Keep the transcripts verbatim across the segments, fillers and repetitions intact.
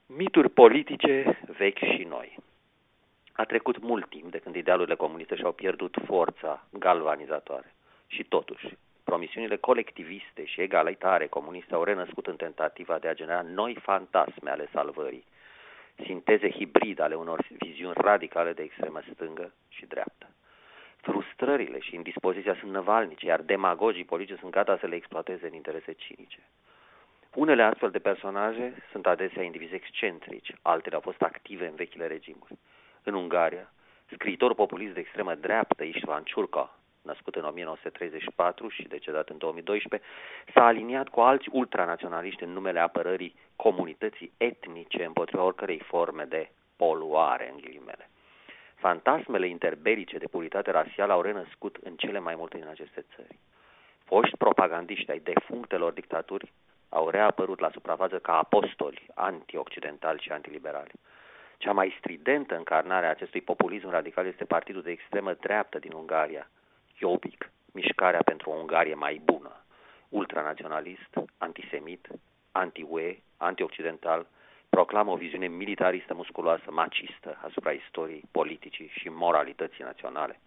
Mituri politice vechi și noi. A trecut mult timp de când idealurile comuniste și-au pierdut forța galvanizatoare. Și totuși, promisiunile colectiviste și egalitare comuniste au renăscut în tentativa de a genera noi fantasme ale salvării, sinteze hibride ale unor viziuni radicale de extremă stângă și dreaptă. Frustrările și indispoziția sunt năvalnice, iar demagogii politici sunt gata să le exploateze în interese cinice. Unele astfel de personaje sunt adesea indivizi excentrici, altele au fost active în vechile regimuri. În Ungaria, scriitorul populist de extremă dreaptă István Ciurka, născut în o mie nouă sute treizeci și patru și decedat în două mii doisprezece, s-a aliniat cu alți ultranaționaliști în numele apărării comunității etnice împotriva oricărei forme de poluare, în ghilimele. Fantasmele interbelice de puritate rasială au renăscut în cele mai multe din aceste țări. Foști propagandiști ai defunctelor dictaturi au reapărut la suprafață ca apostoli anti-occidentali și antiliberali. Cea mai stridentă încarnare a acestui populism radical este partidul de extremă dreaptă din Ungaria, Jobbik, Mișcarea pentru o Ungarie mai bună, ultranaționalist, antisemit, anti-U E, anti-occidental, proclamă o viziune militaristă musculoasă, macistă asupra istoriei, politicii și moralității naționale.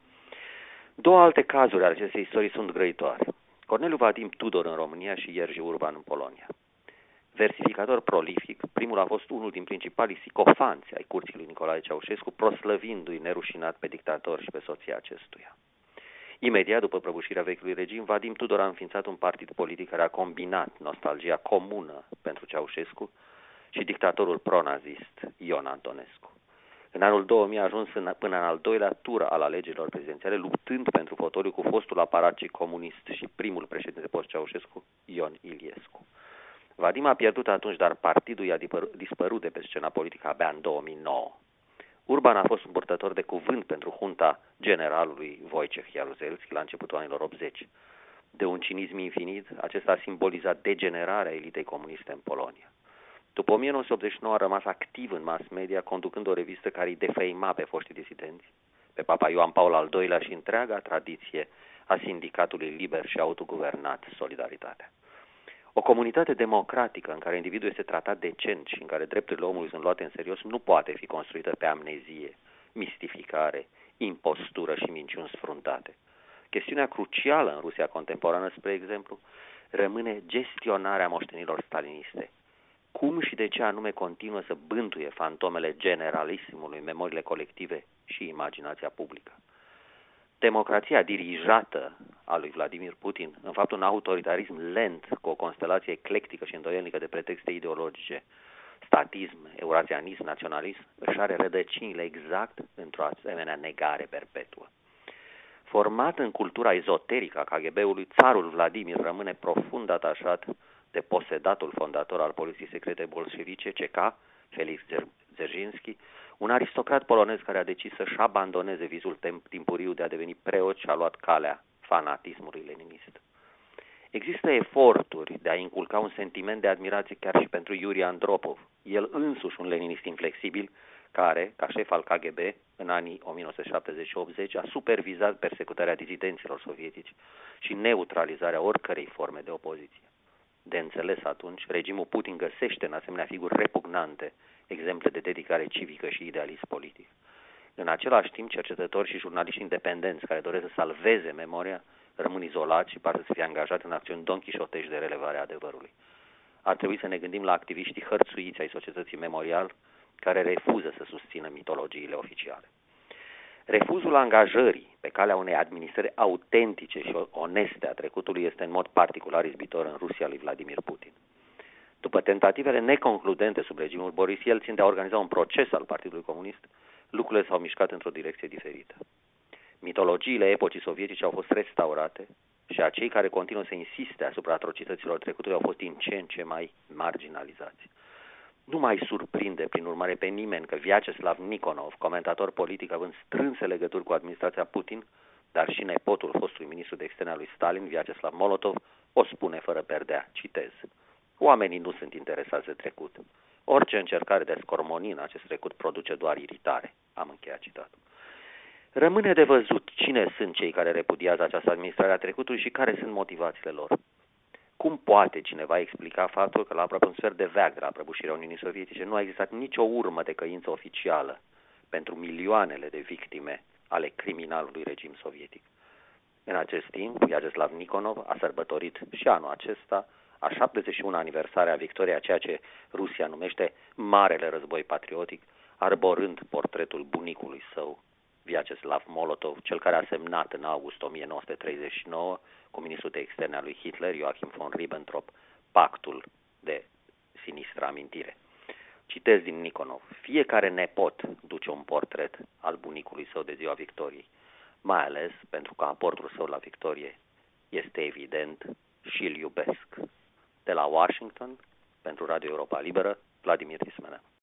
Două alte cazuri ale acestei istorii sunt grăitoare. Corneliu Vadim Tudor în România și Jerzy Urban în Polonia. Versificator prolific, primul a fost unul din principalii sicofanți ai curții lui Nicolae Ceaușescu, proslăvindu-i nerușinat pe dictator și pe soția acestuia. Imediat după prăbușirea vechiului regim, Vadim Tudor a înființat un partid politic care a combinat nostalgia comună pentru Ceaușescu și dictatorul pronazist Ion Antonescu. În anul două mii a ajuns în, până în al doilea tur al alegerilor prezidențiale, luptând pentru fotoliu cu fostul aparat comunist și primul președinte post-Ceaușescu, Ion Iliescu. Vadim a pierdut atunci, dar partidul i-a dispărut de pe scena politică abia în două mii nouă. Urban a fost un purtător de cuvânt pentru junta generalului Wojciech Jaruzelski la începutul anilor optzeci. De un cinism infinit, acesta a simbolizat degenerarea elitei comuniste în Polonia. După o mie nouă sute optzeci și nouă a rămas activ în mass media, conducând o revistă care îi defăima pe foștii disidenți, pe Papa Ioan Paul al doilea și întreaga tradiție a sindicatului liber și autoguvernat Solidaritatea. O comunitate democratică în care individul este tratat decent și în care drepturile omului sunt luate în serios nu poate fi construită pe amnezie, mistificare, impostură și minciuni sfruntate. Chestiunea crucială în Rusia contemporană, spre exemplu, rămâne gestionarea moștenilor staliniste. Cum și de ce anume continuă să bântuie fantomele generalismului, memoriile colective și imaginația publică? Democrația dirijată a lui Vladimir Putin, în fapt un autoritarism lent cu o constelație eclectică și îndoielnică de pretexte ideologice, statism, eurazianism, naționalism, își are rădăcinile exact într-o asemenea negare perpetuă. Format în cultura ezoterică a K G B-ului, țarul Vladimir rămâne profund atașat de posedatul fondator al poliției secrete bolșevice, C K, Felix Dzerzhinski, un aristocrat polonez care a decis să-și abandoneze visul timpuriu de a deveni preot și a luat calea fanatismului leninist. Există eforturi de a inculca un sentiment de admirație chiar și pentru Iuri Andropov, el însuși un leninist inflexibil, care, ca șef al K G B, în anii o mie nouă sute șaptezeci și optzeci, a supervizat persecutarea dizidenților sovietici și neutralizarea oricărei forme de opoziție. De înțeles atunci, regimul Putin găsește în asemenea figuri repugnante exemple de dedicare civică și idealism politic. În același timp, cercetători și jurnaliști independenți care doresc să salveze memoria rămân izolați și par să fie angajați în acțiuni donchișotești de relevare a adevărului. Ar trebui să ne gândim la activiștii hărțuiți ai societății Memorial, care refuză să susțină mitologiile oficiale. Refuzul angajării pe calea unei administrări autentice și oneste a trecutului este în mod particular izbitor în Rusia lui Vladimir Putin. După tentativele neconcludente sub regimul Boris Yeltsin de a organiza un proces al Partidului Comunist, lucrurile s-au mișcat într-o direcție diferită. Mitologiile epocii sovietice au fost restaurate și acei care continuă să insiste asupra atrocităților trecutului au fost din ce în ce mai marginalizați. Nu mai surprinde, prin urmare, pe nimeni că Vyacheslav Nikonov, comentator politic având strânse legături cu administrația Putin, dar și nepotul fostului ministru de externe al lui Stalin, Vyacheslav Molotov, o spune fără perdea, citez: oamenii nu sunt interesați de trecut. Orice încercare de a scormoni în acest trecut produce doar iritare. Am încheiat citatul. Rămâne de văzut cine sunt cei care repudiază această administrare a trecutului și care sunt motivațiile lor. cum poate cineva explica faptul că la aproape un sfert de veac de la prăbușirea Uniunii Sovietice nu a existat nicio urmă de căință oficială pentru milioanele de victime ale criminalului regim sovietic? În acest timp, Vyacheslav Nikonov a sărbătorit și anul acesta a șaptezeci și una aniversare a victoriei a ceea ce Rusia numește Marele Război Patriotic, arborând portretul bunicului său, Vyacheslav Molotov, cel care a semnat în august o mie nouă sute treizeci și nouă cu ministrul de externe al lui Hitler, Joachim von Ribbentrop, pactul de sinistră amintire. Citez din Nikonov: fiecare nepot duce un portret al bunicului său de ziua victoriei, mai ales pentru că aportul său la victorie este evident și îl iubesc. De la Washington, pentru Radio Europa Liberă, Vladimir Tismenea.